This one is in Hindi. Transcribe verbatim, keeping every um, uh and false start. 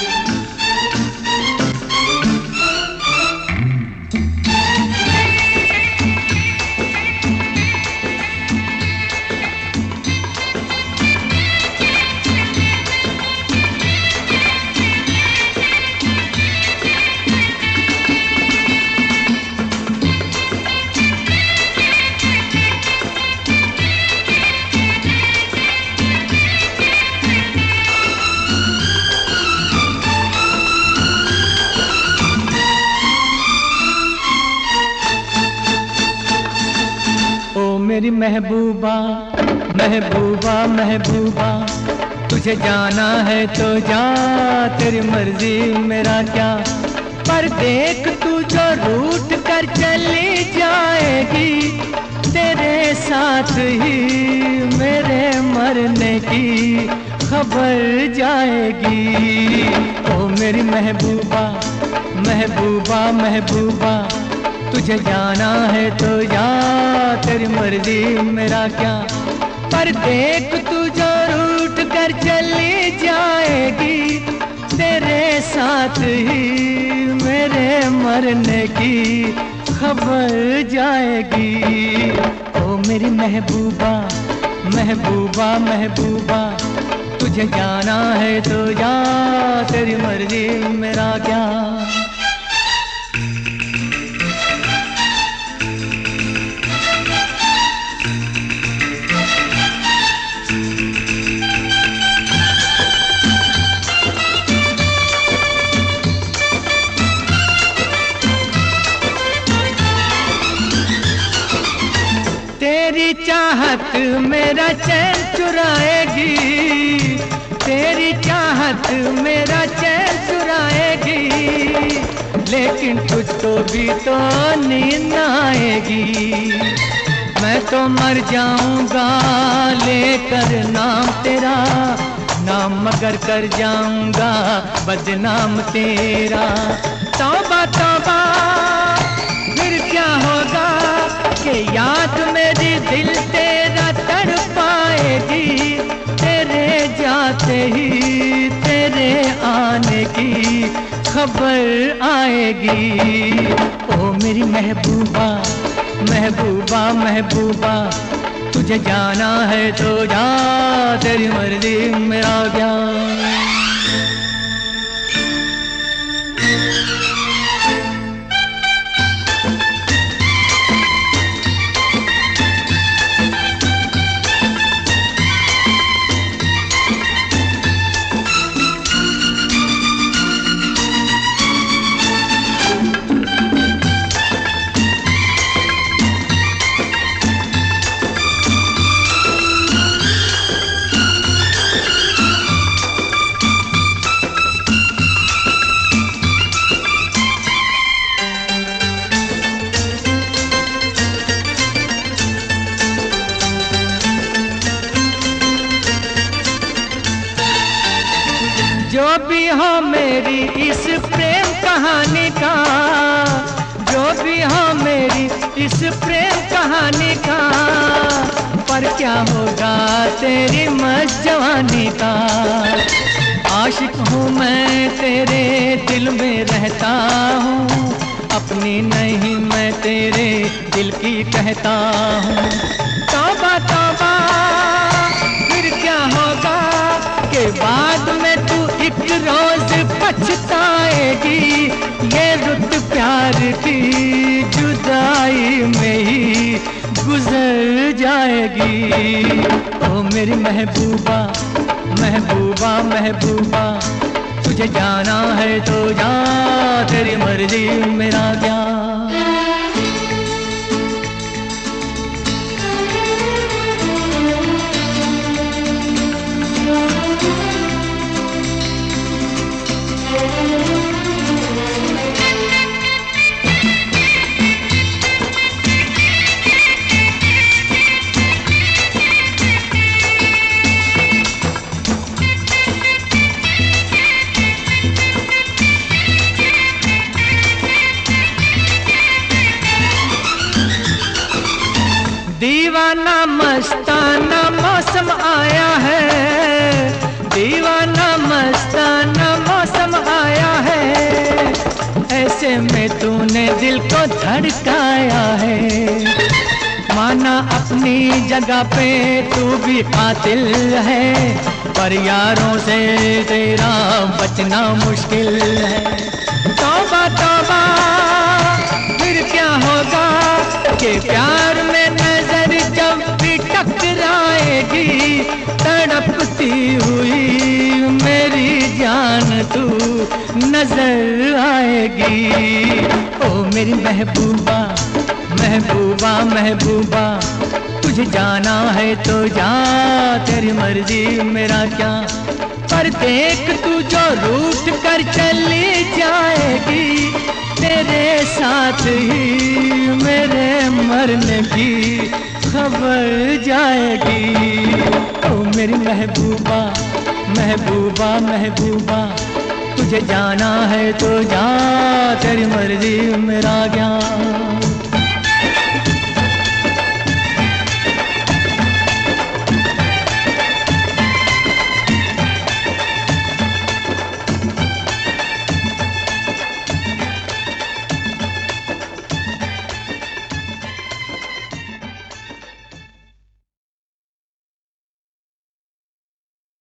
मेरी महबूबा महबूबा महबूबा, तुझे जाना है तो जा, तेरी मर्जी मेरा क्या। पर देख तू जो रूठ कर चली जाएगी, तेरे साथ ही मेरे मरने की खबर जाएगी। ओ मेरी महबूबा महबूबा महबूबा, तुझे जाना है तो जा, तेरी मर्जी मेरा क्या। पर देख तू जो रूठ कर चली जाएगी, तेरे साथ ही मेरे मरने की खबर जाएगी। ओ मेरी महबूबा महबूबा महबूबा, तुझे जाना है तो जा, तेरी मर्जी मेरा क्या। तेरी चाहत मेरा चैन चुराएगी, तेरी चाहत मेरा चैन चुराएगी, लेकिन तुझको भी तो नींद आएगी। मैं तो मर जाऊंगा लेकर नाम तेरा, नाम मगर कर जाऊंगा बदनाम तेरा। तौबा तौबा फिर क्या होगा कि याद मेरी दिल तेरा तड़पाएगी, तेरे जाते ही तेरे आने की खबर आएगी। ओ मेरी महबूबा महबूबा महबूबा, तुझे जाना है तो जा, तेरी मर्जी मेरा क्या। जो भी हो मेरी इस प्रेम कहानी का, जो भी हो मेरी इस प्रेम कहानी का, पर क्या होगा तेरी मस्त जवानी का। आशिक हूँ मैं तेरे दिल में रहता हूँ, अपनी नहीं मैं तेरे दिल की कहता हूँ। तौबा तौबा फिर क्या होगा के बाद में तू एक रोज पछताएगी, ये रुत प्यार की जुदाई में ही गुजर जाएगी। ओ मेरी महबूबा महबूबा महबूबा, तुझे जाना है तो जा, तेरी मर्जी मेरा क्या। दीवाना मस्ताना मौसम आया है, दीवाना मस्ताना मौसम को धड़काया है। माना अपनी जगह पे तू भी कातिल है, पर यारों से तेरा बचना मुश्किल है। तौबा तौबा फिर क्या होगा कि प्यार में नजर जब भी टकराएगी, तड़पती हुई मेरी जान तू नजर आएगी। ओ मेरी महबूबा महबूबा महबूबा, तुझे जाना है तो जा, तेरी मर्जी मेरा क्या। पर देख तू जो रूठ कर चली जाएगी, तेरे साथ ही मेरे मरने की खबर जाएगी। ओ मेरी महबूबा महबूबा महबूबा, तुझे जाना है तो जा, तेरी मर्जी मेरा क्या।